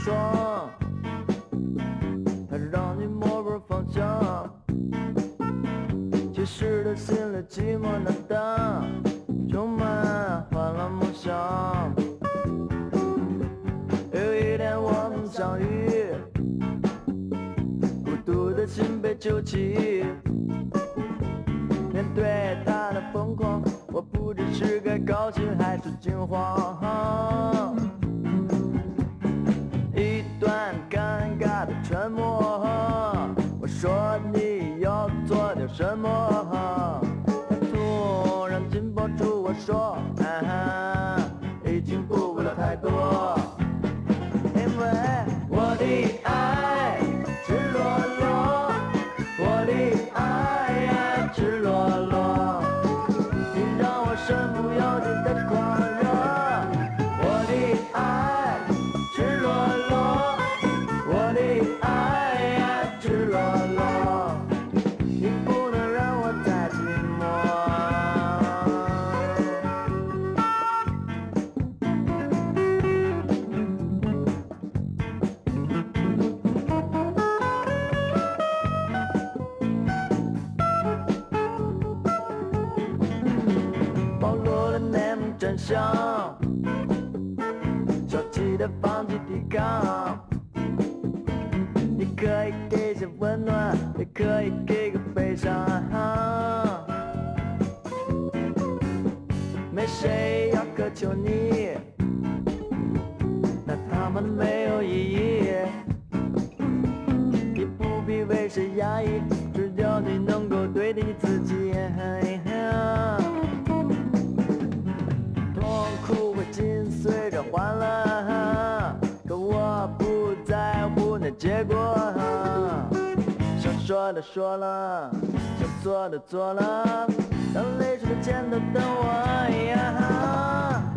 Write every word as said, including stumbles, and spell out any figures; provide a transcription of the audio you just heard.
爽，它让你摸不着方向。其实他心里寂寞难当，充满欢乐梦想。有一天我们相遇，孤独的心被揪起。面对他的疯狂，我不知是该高兴还是惊慌。一段尴尬的沉默，我说你要做点什么。他突然紧抱住我说，啊，已经顾不了太多，因为我的爱赤裸裸，我的爱赤裸裸，你让我身不由己的狂热。我的爱赤裸裸，我的爱赤裸裸，你不能让我再寂寞。暴露了内幕真相，消极的放弃抵抗。你可以给些温暖，也可以给个悲伤。没谁要苛求你，那他妈的没有意义。你不必为谁压抑，只要你能够对得起自己。痛苦会紧随着欢乐，可我不在乎那结果。想说的说了，想做的做了，当泪水的肩头等我呀。